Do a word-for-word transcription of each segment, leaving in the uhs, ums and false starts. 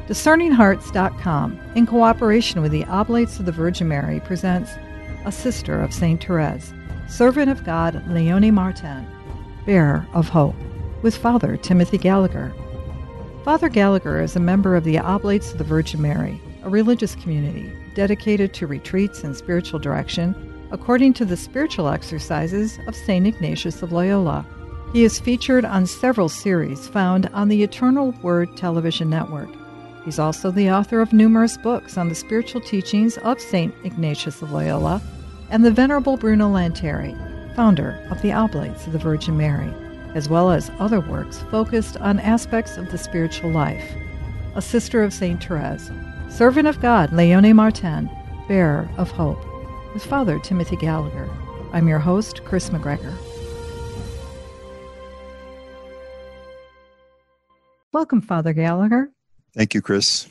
Discerning Hearts dot com, in cooperation with the Oblates of the Virgin Mary, presents A Sister of Saint Therese, Servant of God Léonie Martin, Bearer of Hope, with Father Timothy Gallagher. Father Gallagher is a member of the Oblates of the Virgin Mary, a religious community dedicated to retreats and spiritual direction according to the spiritual exercises of Saint Ignatius of Loyola. He is featured on several series found on the Eternal Word television network. He's also the author of numerous books on the spiritual teachings of Saint Ignatius of Loyola and the Venerable Bruno Lanteri, founder of the Oblates of the Virgin Mary, as well as other works focused on aspects of the spiritual life. A Sister of Saint Therese, Servant of God Léonie Martin, Bearer of Hope, with Father Timothy Gallagher. I'm your host, Chris McGregor. Welcome, Father Gallagher. Thank you, Chris.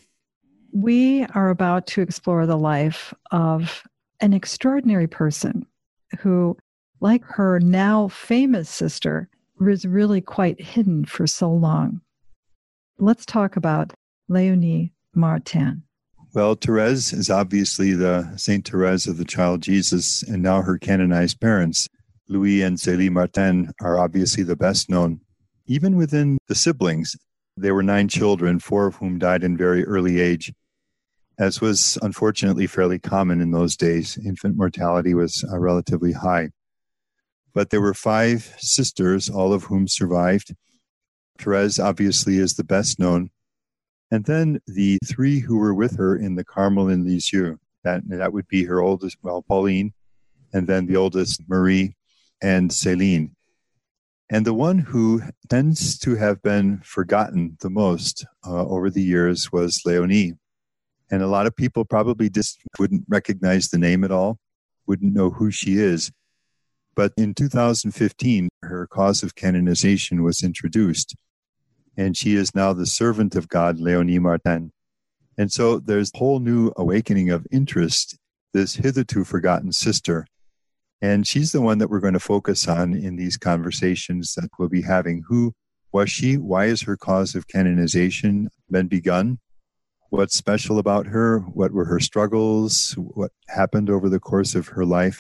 We are about to explore the life of an extraordinary person who, like her now famous sister, was really quite hidden for so long. Let's talk about Léonie Martin. Well, Therese is obviously the Saint Therese of the Child Jesus, and now her canonized parents, Louis and Célie Martin, are obviously the best known. Even within the siblings, there were nine children, four of whom died in very early age, as was unfortunately fairly common in those days. Infant mortality was uh, relatively high. But there were five sisters, all of whom survived. Therese obviously is the best known. And then the three who were with her in the Carmel in Lisieux, that, that would be her oldest, well, Pauline, and then the oldest, Marie, and Céline. And the one who tends to have been forgotten the most uh, over the years was Léonie. And a lot of people probably just wouldn't recognize the name at all, wouldn't know who she is. But in two thousand fifteen, her cause of canonization was introduced. And she is now the servant of God, Léonie Martin. And so there's a whole new awakening of interest, this hitherto forgotten sister. And she's the one that we're going to focus on in these conversations that we'll be having. Who was she? Why has her cause of canonization been begun? What's special about her? What were her struggles? What happened over the course of her life?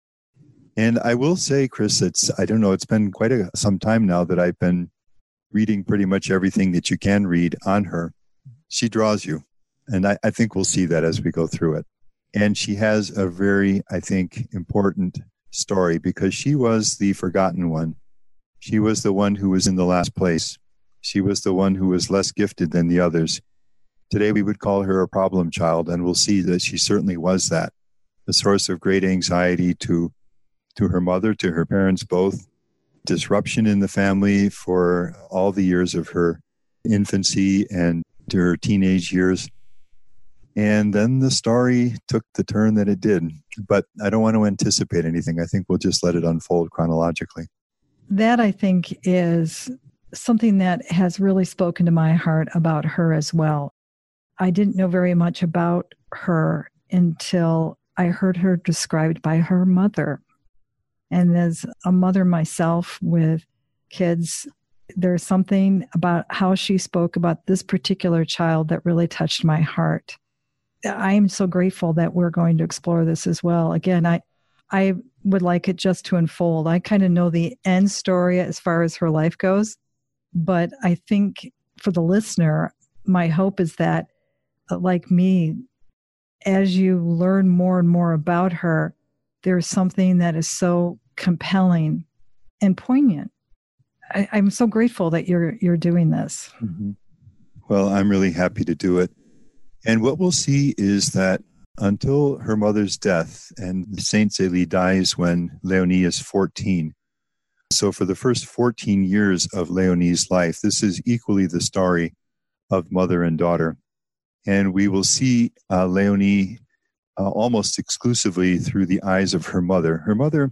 And I will say, Chris, it's, I don't know, it's been quite a, some time now that I've been reading pretty much everything that you can read on her. She draws you. And I, I think we'll see that as we go through it. And she has a very, I think, important story because she was the forgotten one. She was the one who was in the last place. She was the one who was less gifted than the others. Today we would call her a problem child, and we'll see that she certainly was that. A source of great anxiety to, to her mother, to her parents both. Disruption in the family for all the years of her infancy and to her teenage years. And then the story took the turn that it did. But I don't want to anticipate anything. I think we'll just let it unfold chronologically. That, I think, is something that has really spoken to my heart about her as well. I didn't know very much about her until I heard her described by her mother. And as a mother myself with kids, there's something about how she spoke about this particular child that really touched my heart. I am so grateful that we're going to explore this as well. Again, I I would like it just to unfold. I kind of know the end story as far as her life goes, but I think for the listener, my hope is that, like me, as you learn more and more about her, there's something that is so compelling and poignant. I, I'm so grateful that you're you're doing this. Mm-hmm. Well, I'm really happy to do it. And what we'll see is that until her mother's death, and Saint Célie dies when Léonie is fourteen. So for the first fourteen years of Léonie's life, this is equally the story of mother and daughter. And we will see uh, Léonie uh, almost exclusively through the eyes of her mother. Her mother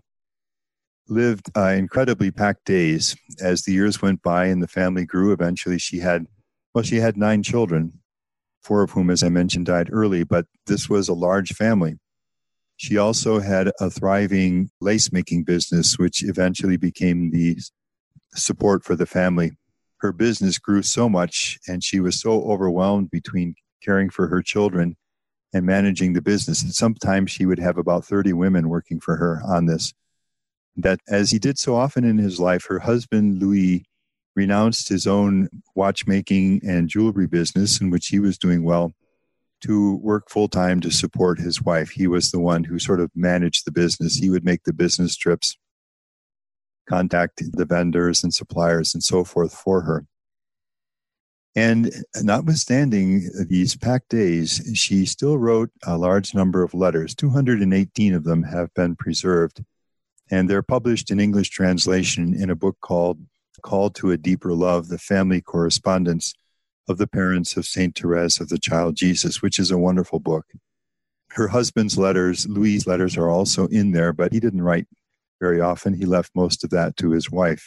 lived uh, incredibly packed days as the years went by and the family grew. Eventually she had, well, she had nine children, four of whom, as I mentioned, died early, but this was a large family. She also had a thriving lace-making business, which eventually became the support for the family. her business grew so much and she was so overwhelmed between caring for her children and managing the business. And sometimes she would have about thirty women working for her on this. That as he did so often in his life, her husband, Louis, renounced his own watchmaking and jewelry business, in which he was doing well, to work full-time to support his wife. He was the one who sort of managed the business. He would make the business trips, contact the vendors and suppliers and so forth for her. And notwithstanding these packed days, she still wrote a large number of letters. two hundred eighteen of them have been preserved, and they're published in English translation in a book called Call to a Deeper Love, the Family Correspondence of the Parents of Saint Therese of the Child Jesus, which is a wonderful book. Her husband's letters, Louis' letters, are also in there, but he didn't write very often. He left most of that to his wife.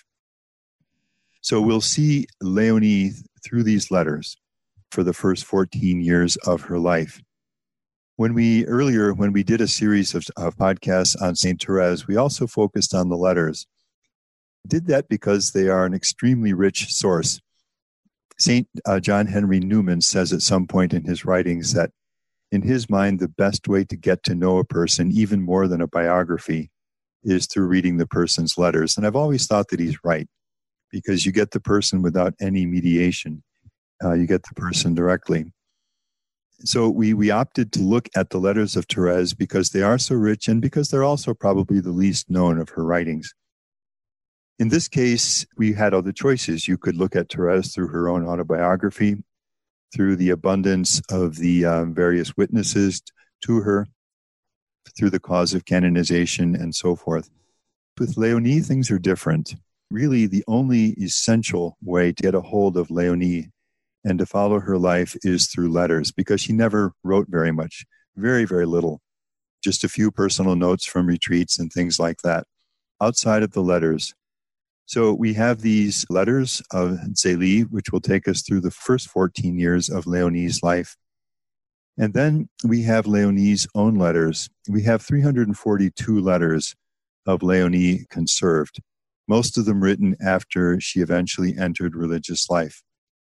So we'll see Leonie through these letters for the first fourteen years of her life. When we earlier, when we did a series of, of podcasts on Saint Therese, we also focused on the letters. Did that because they are an extremely rich source. Saint Uh, John Henry Newman says at some point in his writings that in his mind, the best way to get to know a person, even more than a biography, is through reading the person's letters. And I've always thought that he's right, because you get the person without any mediation. Uh, you get the person directly. So we, we opted to look at the letters of Therese because they are so rich and because they're also probably the least known of her writings. In this case, we had other choices. You could look at Therese through her own autobiography, through the abundance of the um, various witnesses to her, through the cause of canonization, and so forth. With Leonie, things are different. Really, the only essential way to get a hold of Leonie and to follow her life is through letters, because she never wrote very much, very, very little. Just a few personal notes from retreats and things like that, outside of the letters. So we have these letters of Zélie, which will take us through the first fourteen years of Leonie's life. And then we have Leonie's own letters. We have three hundred forty-two letters of Leonie conserved, most of them written after she eventually entered religious life.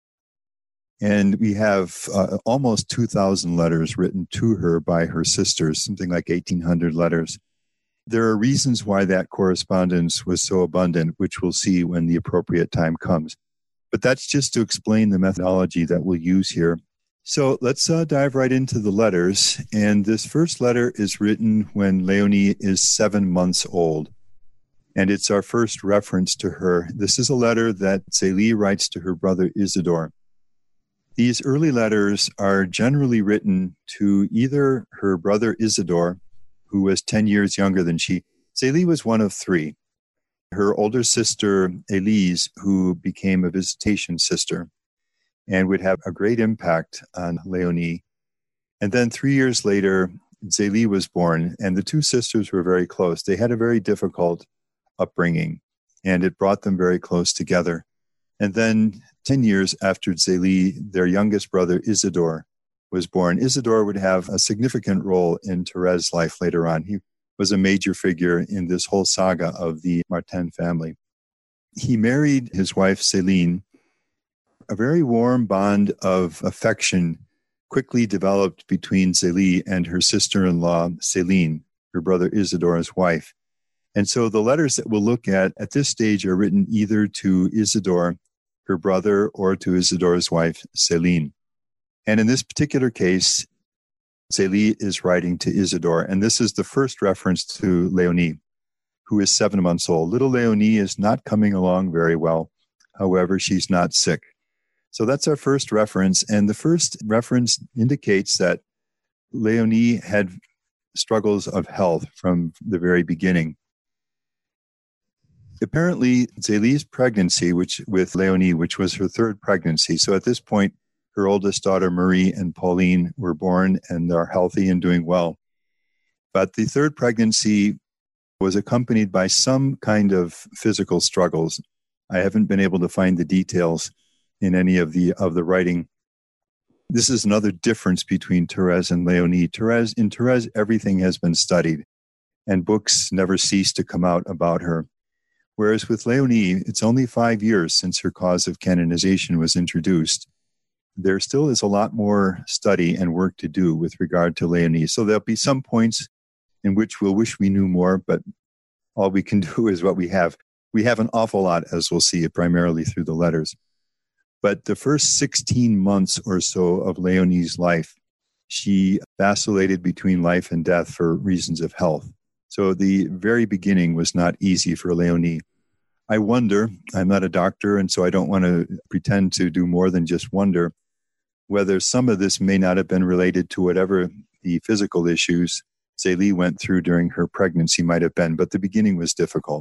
And we have uh, almost two thousand letters written to her by her sisters, something like eighteen hundred letters. There are reasons why that correspondence was so abundant, which we'll see when the appropriate time comes. But that's just to explain the methodology that we'll use here. So let's uh, dive right into the letters. And this first letter is written when Leonie is seven months old. And it's our first reference to her. This is a letter that Zélie writes to her brother Isidore. These early letters are generally written to either her brother Isidore, who was ten years younger than she. Zélie was one of three. Her older sister, Élise, who became a visitation sister and would have a great impact on Leonie. And then three years later, Zélie was born, and the two sisters were very close. They had a very difficult upbringing, and it brought them very close together. And then ten years after Zélie, their youngest brother, Isidore, was born. Isidore would have a significant role in Therese's life later on. He was a major figure in this whole saga of the Martin family. He married his wife, Céline. A very warm bond of affection quickly developed between Zélie and her sister-in-law, Céline, her brother Isidore's wife. And so the letters that we'll look at at this stage are written either to Isidore, her brother, or to Isidore's wife, Céline. And in this particular case, Zélie is writing to Isidore, and this is the first reference to Leonie, who is seven months old. Little Leonie is not coming along very well. However, she's not sick. So that's our first reference, and the first reference indicates that Leonie had struggles of health from the very beginning. Apparently, Zélie's pregnancy, which with Leonie, which was her third pregnancy, so at this point, her oldest daughter, Marie, and Pauline were born and are healthy and doing well. But the third pregnancy was accompanied by some kind of physical struggles. I haven't been able to find the details in any of the of the writing. This is another difference between Therese and Leonie. Therese, in Therese, everything has been studied, and books never cease to come out about her. Whereas with Leonie, it's only five years since her cause of canonization was introduced. There still is a lot more study and work to do with regard to Leonie. So there'll be some points in which we'll wish we knew more, but all we can do is what we have. We have an awful lot, as we'll see, primarily through the letters. But the first sixteen months or so of Leonie's life, she vacillated between life and death for reasons of health. So the very beginning was not easy for Leonie. I wonder, I'm not a doctor, and so I don't want to pretend to do more than just wonder, whether some of this may not have been related to whatever the physical issues Zélie went through during her pregnancy might have been, but the beginning was difficult.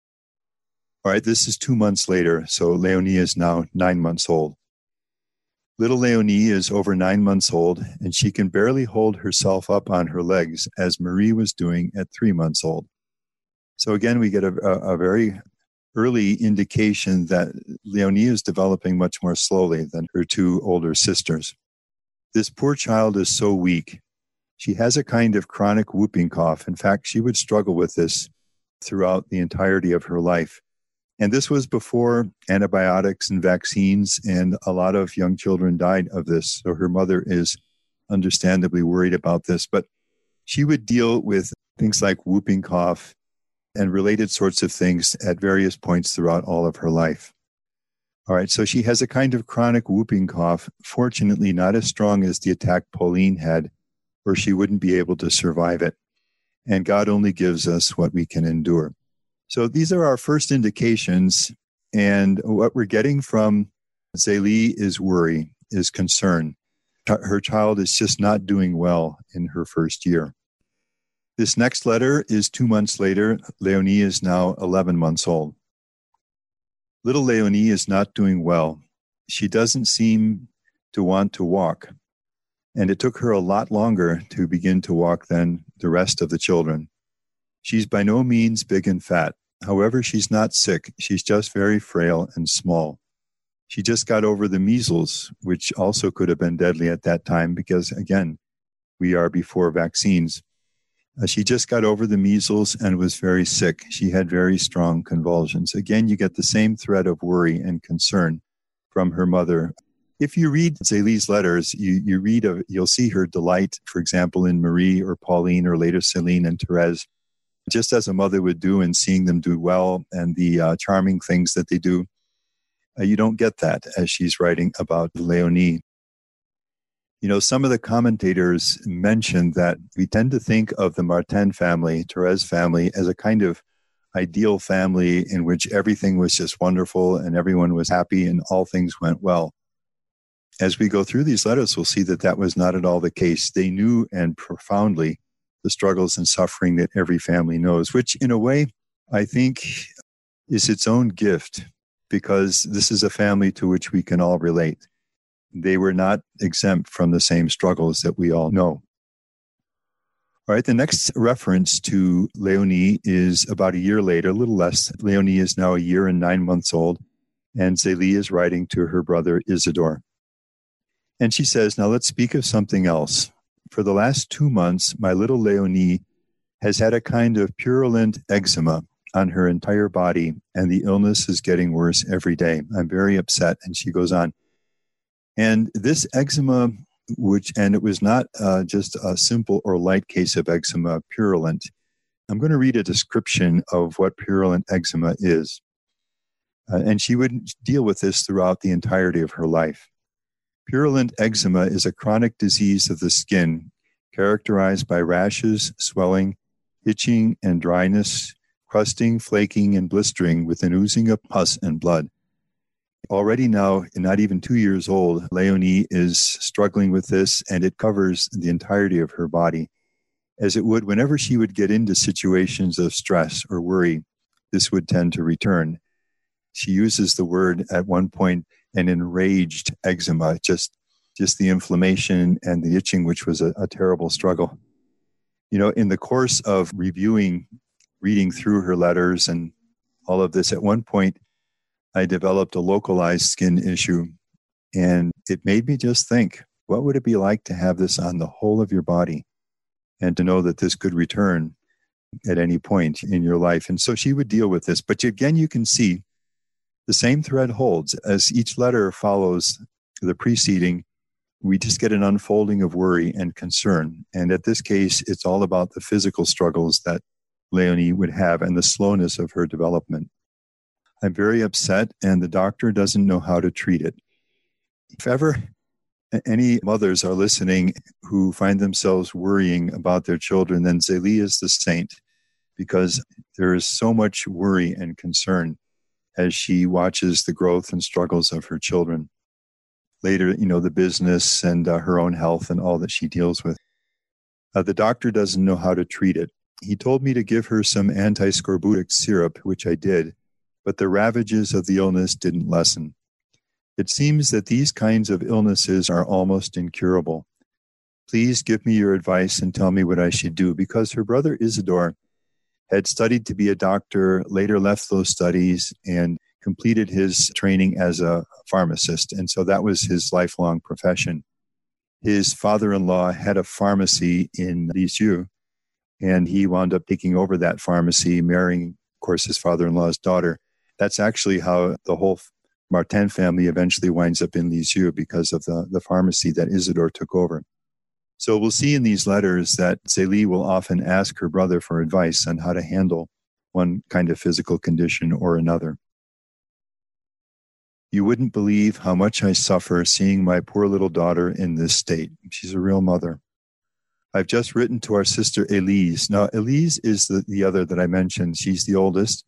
All right, this is two months later, so Leonie is now nine months old. Little Leonie is over nine months old, and she can barely hold herself up on her legs, as Marie was doing at three months old. So again, we get a, a, a very early indication that Leonie is developing much more slowly than her two older sisters. This poor child is so weak. She has a kind of chronic whooping cough. In fact, she would struggle with this throughout the entirety of her life. And this was before antibiotics and vaccines, and a lot of young children died of this. So her mother is understandably worried about this. But she would deal with things like whooping cough and related sorts of things at various points throughout all of her life. All right, so she has a kind of chronic whooping cough, fortunately not as strong as the attack Pauline had, or she wouldn't be able to survive it. And God only gives us what we can endure. So these are our first indications, and what we're getting from Zélie is worry, is concern. Her child is just not doing well in her first year. This next letter is two months later. Leonie is now eleven months old. Little Leonie is not doing well. She doesn't seem to want to walk, and it took her a lot longer to begin to walk than the rest of the children. She's by no means big and fat. However, she's not sick. She's just very frail and small. She just got over the measles, which also could have been deadly at that time because, again, we are before vaccines. Uh, she just got over the measles and was very sick. She had very strong convulsions. Again, you get the same thread of worry and concern from her mother. If you read Zélie's letters, you, you read, of, you'll see her delight, for example, in Marie or Pauline or later Céline and Thérèse, just as a mother would do in seeing them do well and the uh, charming things that they do. Uh, you don't get that as she's writing about Léonie. You know, some of the commentators mentioned that we tend to think of the Martin family, Thérèse family, as a kind of ideal family in which everything was just wonderful and everyone was happy and all things went well. As we go through these letters, we'll see that that was not at all the case. They knew and profoundly the struggles and suffering that every family knows, which in a way, I think is its own gift because this is a family to which we can all relate. They were not exempt from the same struggles that we all know. All right, the next reference to Léonie is about a year later, a little less. Léonie is now a year and nine months old, and Zélie is writing to her brother Isidore. And she says, now let's speak of something else. For the last two months, my little Léonie has had a kind of purulent eczema on her entire body, and the illness is getting worse every day. I'm very upset. And she goes on. And this eczema, which, and it was not uh, just a simple or light case of eczema, purulent. I'm going to read a description of what purulent eczema is. Uh, and she would deal with this throughout the entirety of her life. Purulent eczema is a chronic disease of the skin characterized by rashes, swelling, itching and dryness, crusting, flaking, and blistering with an oozing of pus and blood. Already now, not even two years old, Léonie is struggling with this, and it covers the entirety of her body. As it would whenever she would get into situations of stress or worry, this would tend to return. She uses the word at one point, an enraged eczema, just, just the inflammation and the itching, which was a, a terrible struggle. You know, in the course of reviewing, reading through her letters and all of this, at one point, I developed a localized skin issue, and it made me just think, what would it be like to have this on the whole of your body and to know that this could return at any point in your life. And so she would deal with this. But again, you can see the same thread holds. As each letter follows the preceding, we just get an unfolding of worry and concern. And at this case, it's all about the physical struggles that Leonie would have and the slowness of her development. I'm very upset, and the doctor doesn't know how to treat it. If ever any mothers are listening who find themselves worrying about their children, then Zélie is the saint, because there is so much worry and concern as she watches the growth and struggles of her children. Later, you know, the business and uh, her own health and all that she deals with. Uh, the doctor doesn't know how to treat it. He told me to give her some antiscorbutic syrup, which I did, but the ravages of the illness didn't lessen. It seems that these kinds of illnesses are almost incurable. Please give me your advice and tell me what I should do, because her brother Isidore had studied to be a doctor, later left those studies and completed his training as a pharmacist. And so that was his lifelong profession. His father-in-law had a pharmacy in Lisieux, and he wound up taking over that pharmacy, marrying, of course, his father-in-law's daughter. That's actually how the whole Martin family eventually winds up in Lisieux, because of the, the pharmacy that Isidore took over. So we'll see in these letters that Zélie will often ask her brother for advice on how to handle one kind of physical condition or another. You wouldn't believe how much I suffer seeing my poor little daughter in this state. She's a real mother. I've just written to our sister Elise. Now, Elise is the, the other that I mentioned. She's the oldest.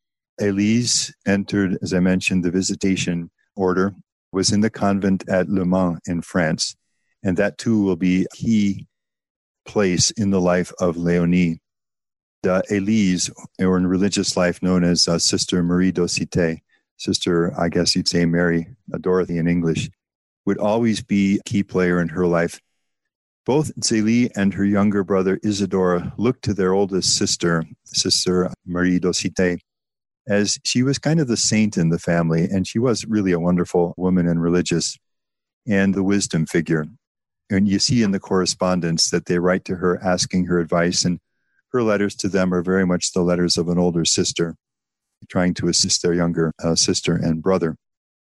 Elise entered, as I mentioned, the Visitation Order, was in the convent at Le Mans in France, and that too will be a key place in the life of Léonie. Uh, Elise, or in religious life known as uh, Sister Marie d'Aucité, Sister, I guess you'd say Mary, uh, Dorothy in English, would always be a key player in her life. Both Zélie and her younger brother Isidore looked to their oldest sister, Sister Marie d'Aucité, as she was kind of the saint in the family, and she was really a wonderful woman and religious, and the wisdom figure. And you see in the correspondence that they write to her asking her advice, and her letters to them are very much the letters of an older sister, trying to assist their younger uh, sister and brother.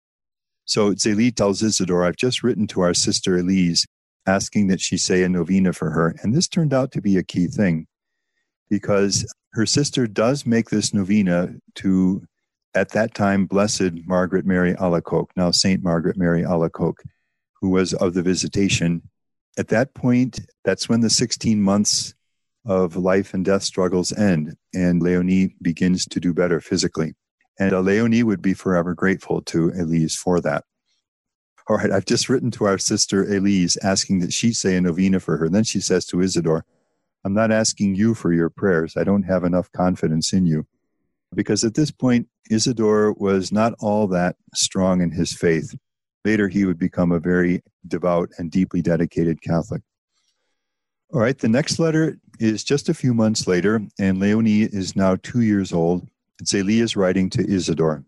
So Zélie tells Isidore, I've just written to our sister Elise, asking that she say a novena for her. And this turned out to be a key thing, because her sister does make this novena to, at that time, Blessed Margaret Mary Alacoque, now Saint Margaret Mary Alacoque, who was of the Visitation. At that point, that's when the sixteen months of life and death struggles end, and Léonie begins to do better physically. And uh, Léonie would be forever grateful to Elise for that. All right, I've just written to our sister Elise asking that she say a novena for her. And then she says to Isidore, I'm not asking you for your prayers. I don't have enough confidence in you. Because at this point, Isidore was not all that strong in his faith. Later, he would become a very devout and deeply dedicated Catholic. All right, the next letter is just a few months later, and Léonie is now two years old. Zélie is writing to Isidore.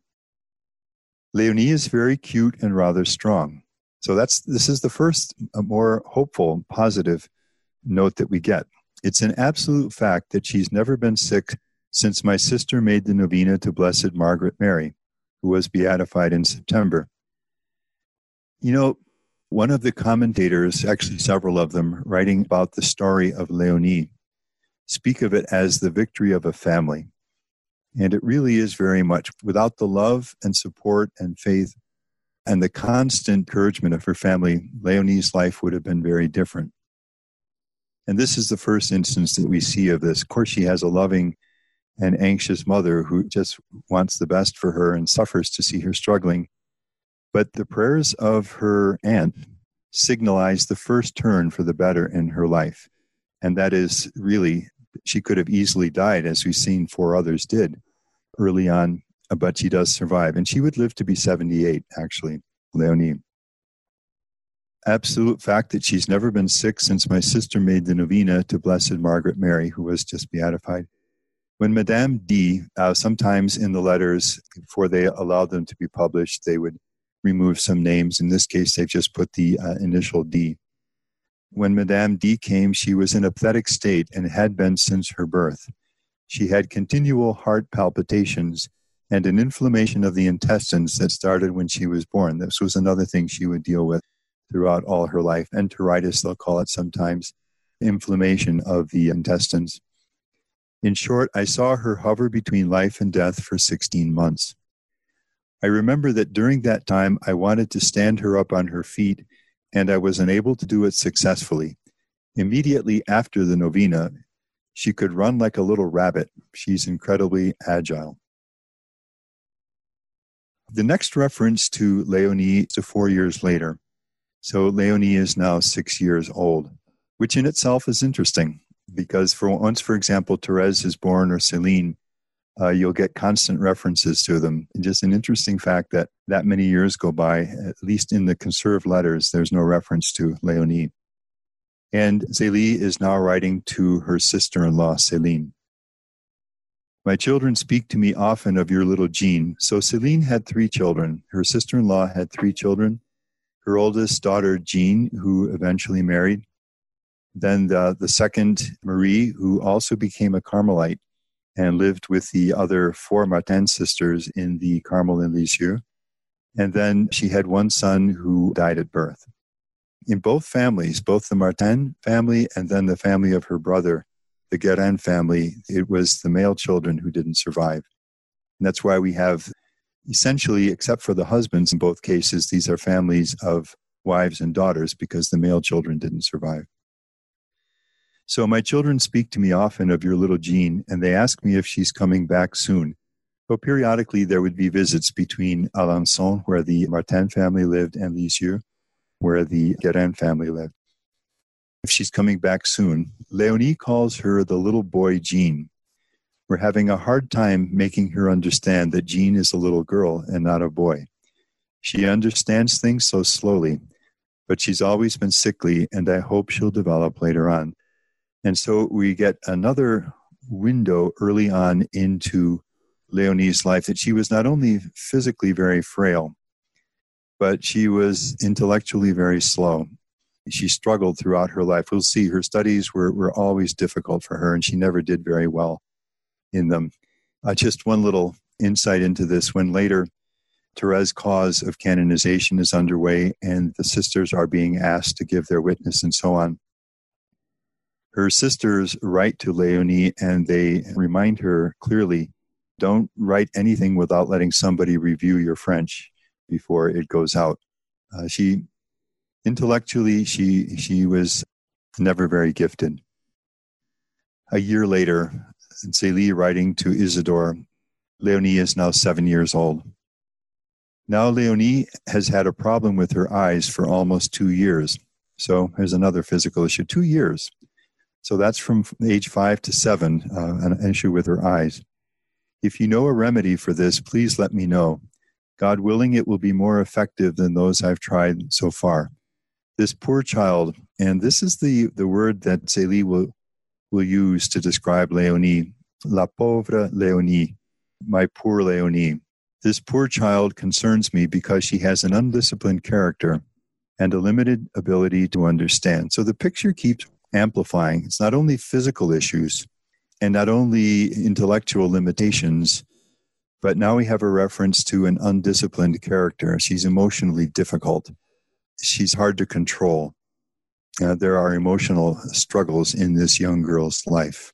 Léonie is very cute and rather strong. So that's this is the first a more hopeful, positive note that we get. It's an absolute fact that she's never been sick since my sister made the novena to Blessed Margaret Mary, who was beatified in September. You know, one of the commentators, actually several of them, writing about the story of Léonie, speak of it as the victory of a family. And it really is very much. Without the love and support and faith and the constant encouragement of her family, Léonie's life would have been very different. And this is the first instance that we see of this. Of course, she has a loving and anxious mother who just wants the best for her and suffers to see her struggling. But the prayers of her aunt signalize the first turn for the better in her life. And that is really, she could have easily died, as we've seen four others did early on, but she does survive. And she would live to be seventy-eight, actually, Léonie. Absolute fact that she's never been sick since my sister made the novena to Blessed Margaret Mary, who was just beatified. When Madame D, uh, sometimes in the letters, before they allowed them to be published, they would remove some names. In this case, they've just put the uh, initial D. When Madame D came, she was in a pathetic state and had been since her birth. She had continual heart palpitations and an inflammation of the intestines that started when she was born. This was another thing she would deal with throughout all her life. Enteritis, they'll call it sometimes, inflammation of the intestines. In short, I saw her hover between life and death for sixteen months. I remember that during that time, I wanted to stand her up on her feet, and I was unable to do it successfully. Immediately after the novena, she could run like a little rabbit. She's incredibly agile. The next reference to Leonie is to four years later. So Leonie is now six years old, which in itself is interesting because for once, for example, Therese is born or Céline, uh, you'll get constant references to them. And just an interesting fact that that many years go by, at least in the conserved letters, there's no reference to Leonie. And Zélie is now writing to her sister-in-law, Céline. My children speak to me often of your little Jean. So Céline had three children. Her sister-in-law had three children. Her oldest daughter, Jean, who eventually married. Then the, the second, Marie, who also became a Carmelite and lived with the other four Martin sisters in the Carmel in Lisieux. And then she had one son who died at birth. In both families, both the Martin family and then the family of her brother, the Guérin family, it was the male children who didn't survive. And that's why we have essentially, except for the husbands in both cases, these are families of wives and daughters because the male children didn't survive. So my children speak to me often of your little Jean, and they ask me if she's coming back soon. So periodically there would be visits between Alençon, where the Martin family lived, and Lisieux, where the Guérin family lived. If she's coming back soon, Léonie calls her the little boy Jean. We're having a hard time making her understand that Jean is a little girl and not a boy. She understands things so slowly, but she's always been sickly, and I hope she'll develop later on. And so we get another window early on into Léonie's life that she was not only physically very frail, but she was intellectually very slow. She struggled throughout her life. We'll see her studies were, were always difficult for her, and she never did very well in them. Uh, just one little insight into this. When later Therese's cause of canonization is underway and the sisters are being asked to give their witness and so on, her sisters write to Léonie and they remind her clearly, don't write anything without letting somebody review your French before it goes out. Uh, she, intellectually, she she was never very gifted. A year later, Zélie writing to Isidore, Léonie is now seven years old. Now Léonie has had a problem with her eyes for almost two years. So here's another physical issue, two years. So that's from age five to seven, uh, an issue with her eyes. If you know a remedy for this, please let me know. God willing, it will be more effective than those I've tried so far. This poor child, and this is the, the word that Zélie will, will use to describe Léonie, la pauvre Léonie, my poor Léonie. This poor child concerns me because she has an undisciplined character and a limited ability to understand. So the picture keeps amplifying. It's not only physical issues and not only intellectual limitations, but now we have a reference to an undisciplined character. She's emotionally difficult. She's hard to control. Uh, there are emotional struggles in this young girl's life.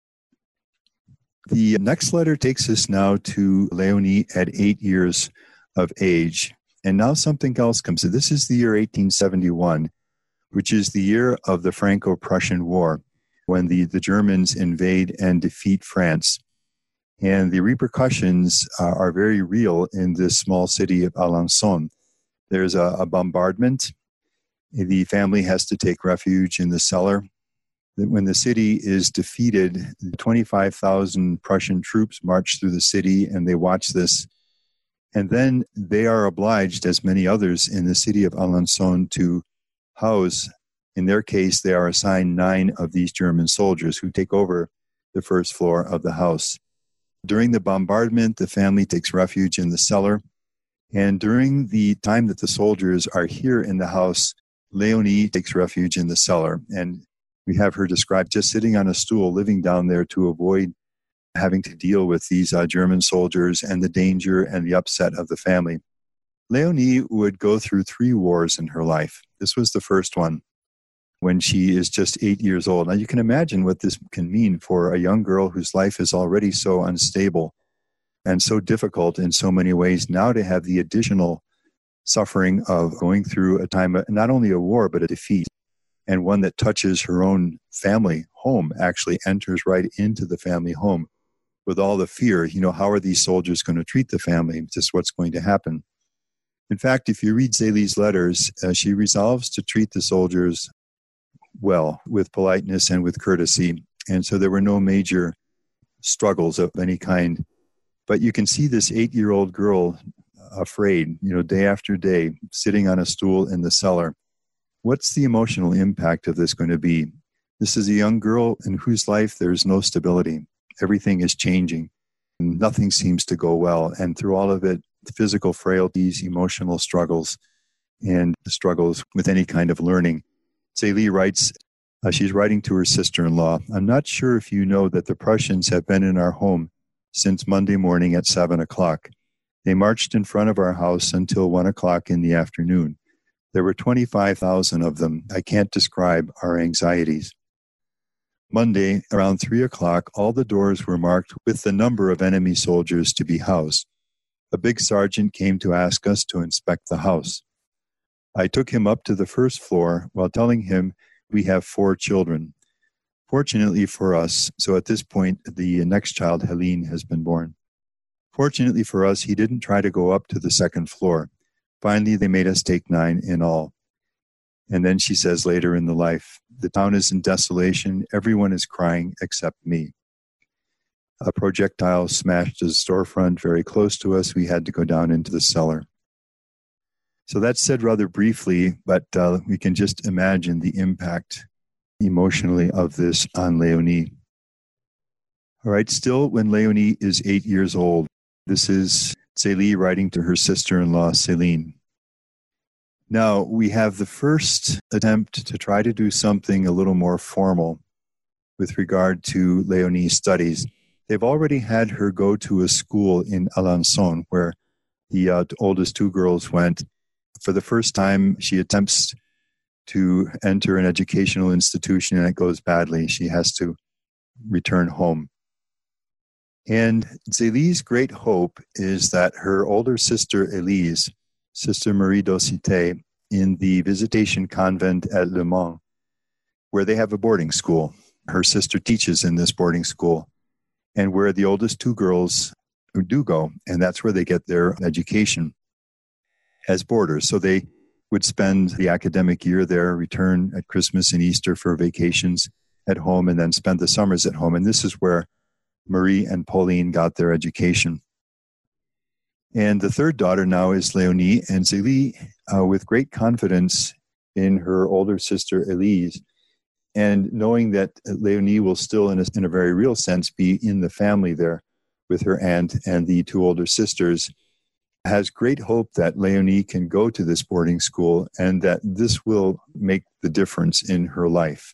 The next letter takes us now to Léonie at eight years of age. And now something else comes in. This is the year eighteen seventy-one, which is the year of the Franco-Prussian War, when the, the Germans invade and defeat France. And the repercussions uh, are very real in this small city of Alençon. There's a, a bombardment. The family has to take refuge in the cellar. When the city is defeated, twenty-five thousand Prussian troops march through the city, and they watch this. And then they are obliged, as many others in the city of Alençon, to house. In their case, they are assigned nine of these German soldiers who take over the first floor of the house. During the bombardment, the family takes refuge in the cellar. And during the time that the soldiers are here in the house, Léonie takes refuge in the cellar. And we have her described just sitting on a stool, living down there to avoid having to deal with these uh, German soldiers and the danger and the upset of the family. Leonie would go through three wars in her life. This was the first one when she is just eight years old. Now you can imagine what this can mean for a young girl whose life is already so unstable and so difficult in so many ways, now to have the additional suffering of going through a time, of not only a war, but a defeat, and one that touches her own family home, actually enters right into the family home with all the fear. You know, how are these soldiers going to treat the family? Just what's going to happen? In fact, if you read Zélie's letters, uh, she resolves to treat the soldiers well, with politeness and with courtesy. And so there were no major struggles of any kind. But you can see this eight-year-old girl afraid, you know, day after day, sitting on a stool in the cellar. What's the emotional impact of this going to be? This is a young girl in whose life there's no stability. Everything is changing. Nothing seems to go well. And through all of it, physical frailties, emotional struggles, and struggles with any kind of learning. Zélie writes, uh, she's writing to her sister-in-law, I'm not sure if you know that the Prussians have been in our home since Monday morning at seven o'clock. They marched in front of our house until one o'clock in the afternoon. There were twenty-five thousand of them. I can't describe our anxieties. Monday, around three o'clock, all the doors were marked with the number of enemy soldiers to be housed. A big sergeant came to ask us to inspect the house. I took him up to the first floor while telling him we have four children. Fortunately for us, so at this point, the next child, Helene, has been born. Fortunately for us, he didn't try to go up to the second floor. Finally, they made us take nine in all. And then she says later in the life, the town is in desolation. Everyone is crying except me. A projectile smashed a storefront very close to us. We had to go down into the cellar. So that's said rather briefly, but uh, we can just imagine the impact emotionally of this on Leonie. All right, still when Leonie is eight years old, this is Zélie writing to her sister-in-law, Céline. Now, we have the first attempt to try to do something a little more formal with regard to Leonie's studies. They've already had her go to a school in Alençon, where the uh, oldest two girls went. For the first time, she attempts to enter an educational institution, and it goes badly. She has to return home. And Zélie's great hope is that her older sister, Élise, Sister Marie d'Aucité, in the Visitation Convent at Le Mans, where they have a boarding school. Her sister teaches in this boarding school, and where the oldest two girls do go, and that's where they get their education as boarders. So they would spend the academic year there, return at Christmas and Easter for vacations at home, and then spend the summers at home. And this is where Marie and Pauline got their education. And the third daughter now is Léonie, and Zélie, uh, with great confidence in her older sister Élise, and knowing that Léonie will still, in a, in a very real sense, be in the family there with her aunt and the two older sisters, has great hope that Léonie can go to this boarding school and that this will make the difference in her life.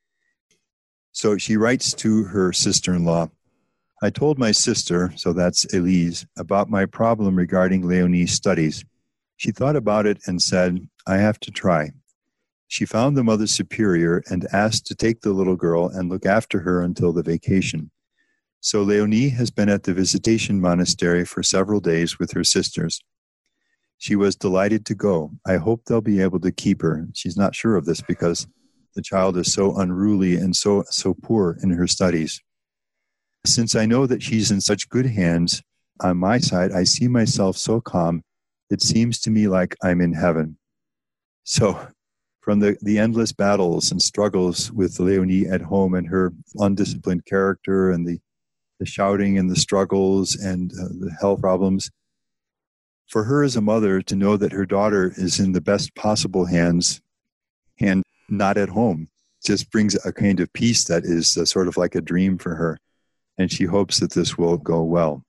So she writes to her sister-in-law, I told my sister, so that's Élise, about my problem regarding Léonie's studies. She thought about it and said, I have to try. She found the Mother Superior and asked to take the little girl and look after her until the vacation. So Léonie has been at the Visitation Monastery for several days with her sisters. She was delighted to go. I hope they'll be able to keep her. She's not sure of this because the child is so unruly and so, so poor in her studies. Since I know that she's in such good hands, on my side, I see myself so calm, it seems to me like I'm in heaven. So from the, the endless battles and struggles with Léonie at home and her undisciplined character and the, the shouting and the struggles and uh, the health problems, for her as a mother to know that her daughter is in the best possible hands and not at home just brings a kind of peace that is uh, sort of like a dream for her. And she hopes that this will go well.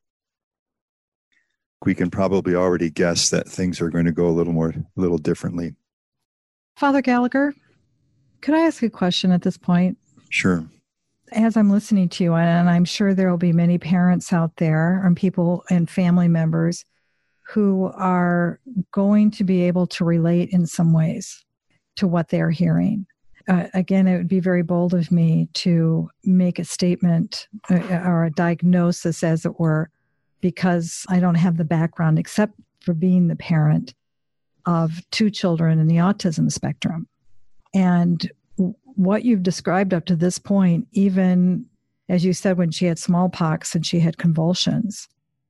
We can probably already guess that things are going to go a little more, a little differently. Father Gallagher, could I ask a question at this point? Sure. As I'm listening to you, and I'm sure there will be many parents out there and people and family members who are going to be able to relate in some ways to what they're hearing. Uh, again, it would be very bold of me to make a statement uh, or a diagnosis, as it were, because I don't have the background except for being the parent of two children in the autism spectrum. And what you've described up to this point, even as you said, when she had smallpox and she had convulsions,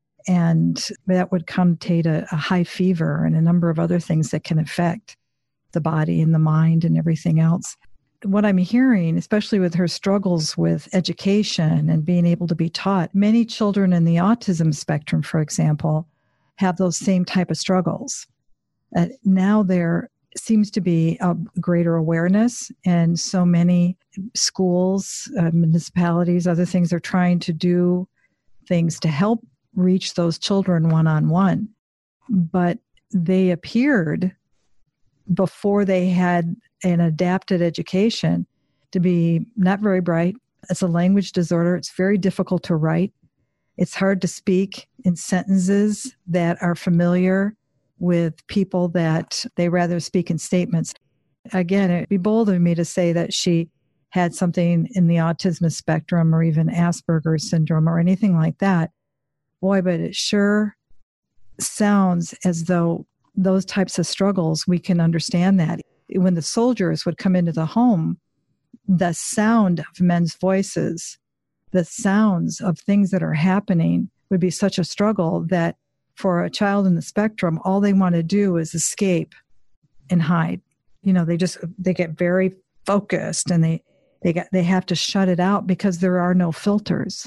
and that would connotate a, a high fever and a number of other things that can affect the body and the mind and everything else. What I'm hearing, especially with her struggles with education and being able to be taught, many children in the autism spectrum, for example, have those same type of struggles. Uh, now there seems to be a greater awareness, and so many schools, uh, municipalities, other things are trying to do things to help reach those children one-on-one. But they appeared, before they had an adapted education, to be not very bright. It's a language disorder. It's very difficult to write. It's hard to speak in sentences that are familiar with people that they rather speak in statements. Again, it'd be bold of me to say that she had something in the autism spectrum or even Asperger's syndrome or anything like that. Boy, but it sure sounds as though those types of struggles, we can understand that. When the soldiers would come into the home, the sound of men's voices, the sounds of things that are happening would be such a struggle that for a child in the spectrum, all they want to do is escape and hide. You know, they just, they get very focused and they, they get, they have to shut it out because there are no filters.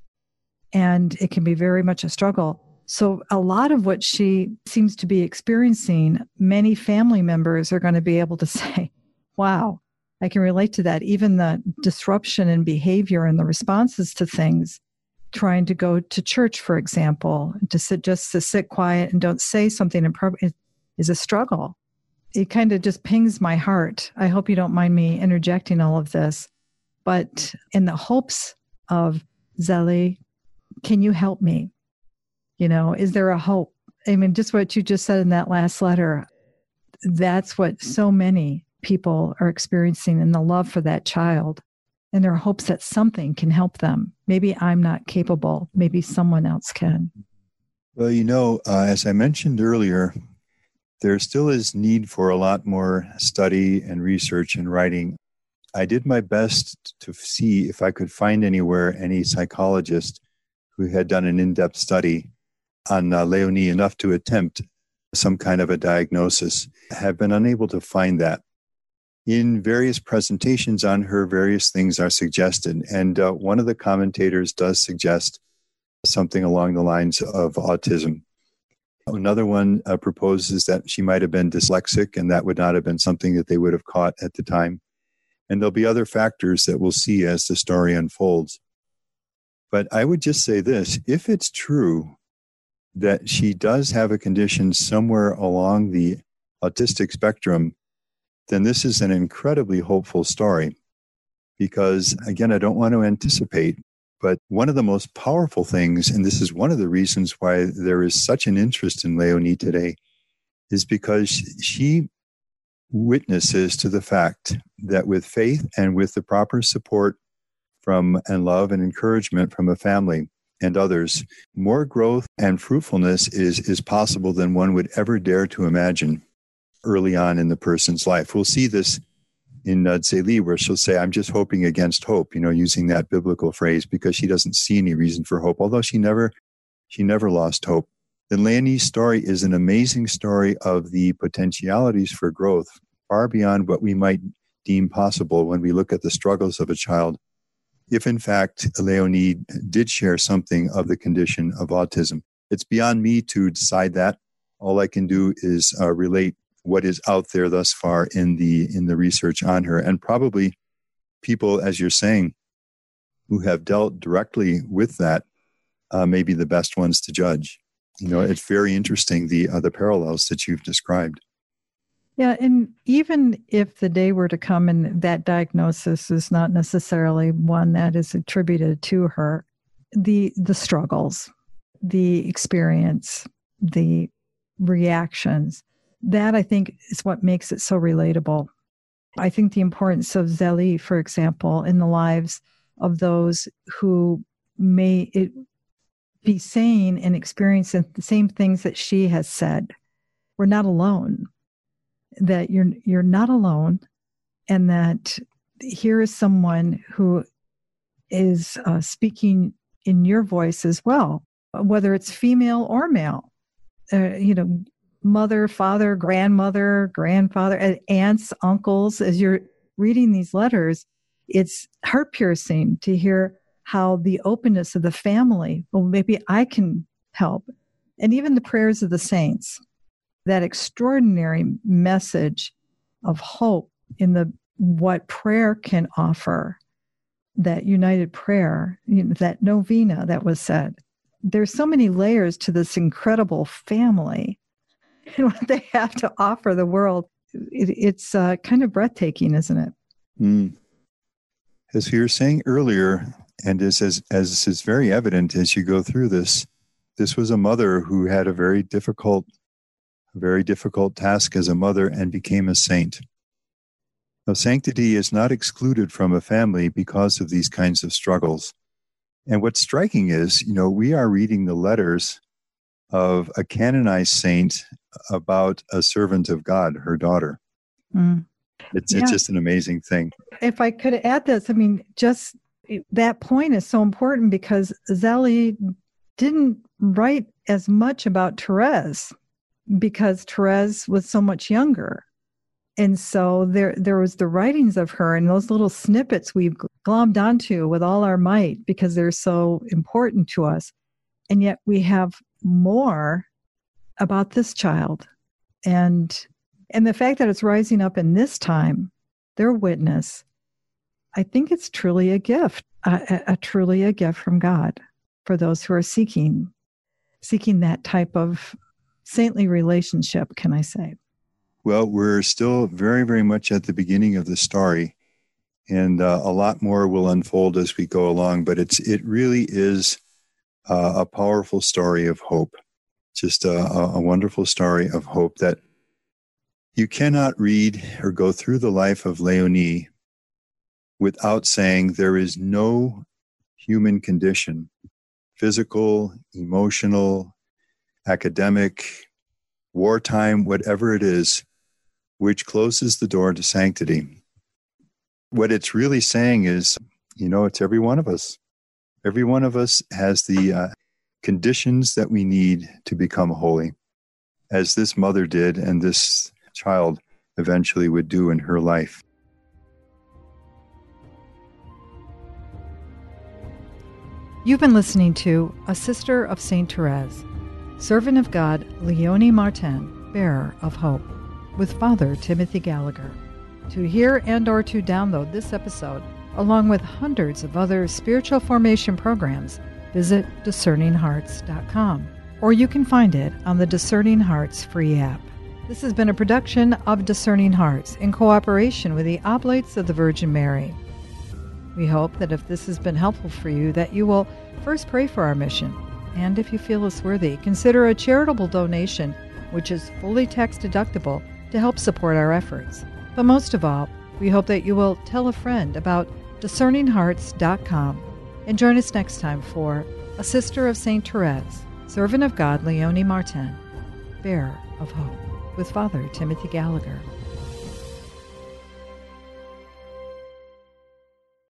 And it can be very much a struggle. So a lot of what she seems to be experiencing, many family members are going to be able to say, wow, I can relate to that. Even the disruption in behavior and the responses to things, trying to go to church, for example, to sit, just to sit quiet and don't say something appropriate is a struggle. It kind of just pings my heart. I hope you don't mind me interjecting all of this, but in the hopes of, Zélie, can you help me? You know, is there a hope? I mean, just what you just said in that last letter, that's what so many people are experiencing in the love for that child and their hopes that something can help them. Maybe I'm not capable. Maybe someone else can. Well, you know, uh, as I mentioned earlier, there still is need for a lot more study and research and writing. I did my best to see if I could find anywhere any psychologist who had done an in-depth study on uh, Léonie enough to attempt some kind of a diagnosis. I have been unable to find that. In various presentations on her, various things are suggested. And uh, one of the commentators does suggest something along the lines of autism. Another one uh, proposes that she might have been dyslexic, and that would not have been something that they would have caught at the time. And there'll be other factors that we'll see as the story unfolds. But I would just say this, if it's true that she does have a condition somewhere along the autistic spectrum, then this is an incredibly hopeful story. Because, again, I don't want to anticipate, but one of the most powerful things, and this is one of the reasons why there is such an interest in Léonie today, is because she witnesses to the fact that with faith and with the proper support from and love and encouragement from a family and others, more growth and fruitfulness is, is possible than one would ever dare to imagine early on in the person's life. We'll see this in uh, Zélie, where she'll say, I'm just hoping against hope, you know, using that biblical phrase, because she doesn't see any reason for hope, although she never, she never lost hope. The Léonie's story is an amazing story of the potentialities for growth, far beyond what we might deem possible when we look at the struggles of a child. If in fact Léonie did share something of the condition of autism, it's beyond me to decide that. All I can do is uh, relate what is out there thus far in the in the research on her, and probably people, as you're saying, who have dealt directly with that uh, may be the best ones to judge. You know, it's very interesting, the uh, the parallels that you've described. Yeah, and even if the day were to come and that diagnosis is not necessarily one that is attributed to her, the the struggles, the experience, the reactions, that I think is what makes it so relatable. I think the importance of Zélie, for example, in the lives of those who may it be saying and experiencing the same things that she has said. We're not alone. That you're you're not alone, and that here is someone who is uh, speaking in your voice as well, whether it's female or male. Uh, you know, mother, father, grandmother, grandfather, aunts, uncles. As you're reading these letters, it's heart piercing to hear how the openness of the family. Well, maybe I can help, and even the prayers of the saints. That extraordinary message of hope in the what prayer can offer, that united prayer, you know, that novena that was said. There's so many layers to this incredible family and what they have to offer the world. It, it's uh, kind of breathtaking, isn't it? Mm. As we were saying earlier, and as, as, as is very evident as you go through this, this was a mother who had a very difficult very difficult task as a mother and became a saint. Now, sanctity is not excluded from a family because of these kinds of struggles. And what's striking is, you know, we are reading the letters of a canonized saint about a servant of God, her daughter. Mm. It's, yeah. It's just an amazing thing. If I could add this, I mean, just that point is so important because Zélie didn't write as much about Therese, because Therese was so much younger. And so there there was the writings of her and those little snippets we've glommed onto with all our might because they're so important to us. And yet we have more about this child. And and the fact that it's rising up in this time, their witness, I think it's truly a gift, a, a, a truly a gift from God for those who are seeking, seeking that type of saintly relationship, can I say? Well, we're still very, very much at the beginning of the story, and uh, a lot more will unfold as we go along, but it's it really is uh, a powerful story of hope, just a, a wonderful story of hope that you cannot read or go through the life of Léonie without saying there is no human condition, physical, emotional, academic, wartime, whatever it is, which closes the door to sanctity. What it's really saying is, you know, it's every one of us. Every one of us has the uh, conditions that we need to become holy, as this mother did and this child eventually would do in her life. You've been listening to A Sister of Saint Therese, Servant of God, Léonie Martin, Bearer of Hope, with Father Timothy Gallagher. To hear and or to download this episode, along with hundreds of other spiritual formation programs, visit discerning hearts dot com, or you can find it on the Discerning Hearts free app. This has been a production of Discerning Hearts in cooperation with the Oblates of the Virgin Mary. We hope that if this has been helpful for you, that you will first pray for our mission, and if you feel us worthy, consider a charitable donation, which is fully tax deductible, to help support our efforts. But most of all, we hope that you will tell a friend about discerning hearts dot com and join us next time for A Sister of Saint Therese, Servant of God, Léonie Martin, Bearer of Hope, with Father Timothy Gallagher.